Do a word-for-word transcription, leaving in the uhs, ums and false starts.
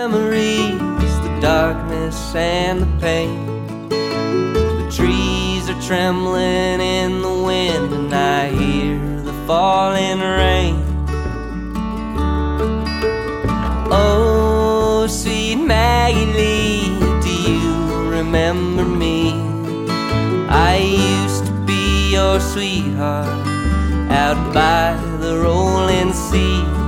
memories, the darkness and the pain. The trees are trembling in the wind, and I hear the falling rain. Oh, sweet Maggie Lee, do you remember me? I used to be your sweetheart out by the rolling sea.